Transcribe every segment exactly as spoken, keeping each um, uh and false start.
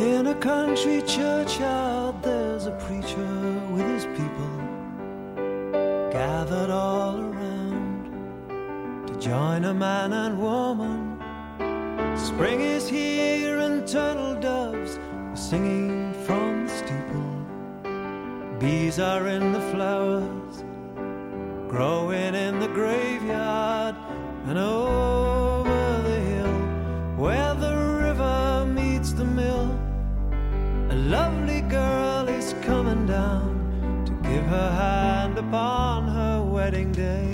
In a country churchyard there's a preacher with his people gathered all around to join a man and woman. Spring is here and turtle doves are singing from the steeple. Bees are in the flowers growing in the graveyard, and over the hill where the river meets the mill, a lovely girl is coming down to give her hand upon her wedding day.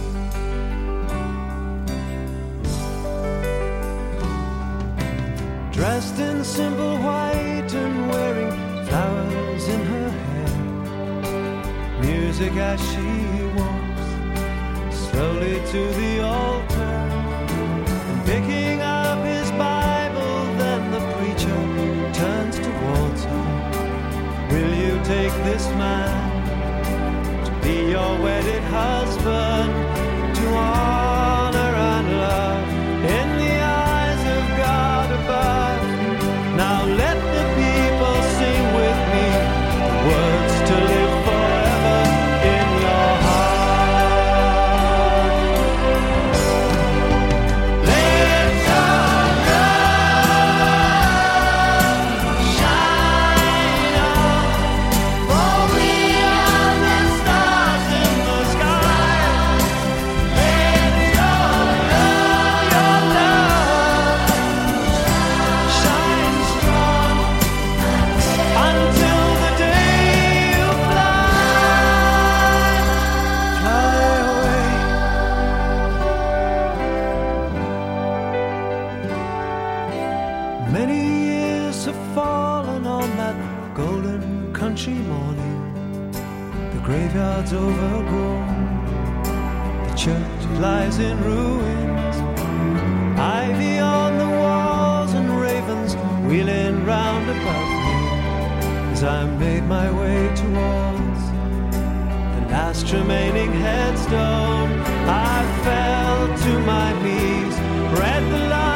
Dressed in simple white and wearing flowers in her hair, music as she walks slowly to the altar, and picking up his Bible, then the preacher turns towards her. Will you take this man to be your wedded husband, to honor and love in the eyes of God above? Now let the people sing with me the words to live forever in your heart. Let your love shine on, for we are the stars in the sky. Let your love, your love shine strong until the day you fly, fly away. Many years have fallen on that golden country morning. The graveyard's overgrown, the church lies in ruins, ivy on the walls and ravens wheeling round above me. As I made my way towards the last remaining headstone, I fell to my knees, read the line